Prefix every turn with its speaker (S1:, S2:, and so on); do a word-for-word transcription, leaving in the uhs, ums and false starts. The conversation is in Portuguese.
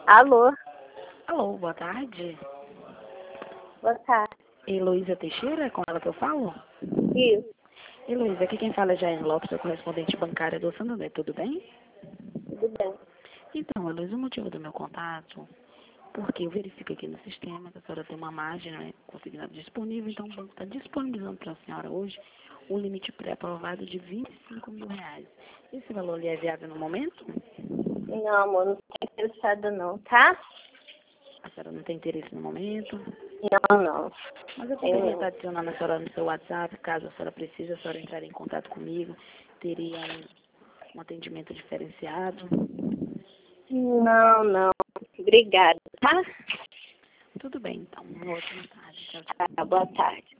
S1: Alô?
S2: Alô, boa tarde.
S1: Boa tarde.
S2: Heloísa Teixeira, com ela que eu falo?
S1: Isso.
S2: Heloísa, aqui quem fala é Jair Lopes, a correspondente bancária do Santander, tudo bem?
S1: Tudo bem.
S2: Então, Heloísa, o motivo do meu contato, porque eu verifico aqui no sistema que a senhora tem uma margem, né, consignada disponível, então o banco está disponibilizando para a senhora hoje um limite pré-aprovado de vinte e cinco mil reais. Esse valor lhe é viável no momento?
S1: Não, amor, não estou interessada não, tá?
S2: A senhora não tem interesse no momento?
S1: Não, não.
S2: Mas eu
S1: Tenho
S2: poderia estar
S1: não.
S2: adicionando a senhora no seu WhatsApp, caso a senhora precise, a senhora entrar em contato comigo, teria um, um atendimento diferenciado.
S1: Não, não. Obrigada, tá?
S2: Tudo bem, então. Uma ótima tarde. Tchau, tchau.
S1: Tá, boa tarde.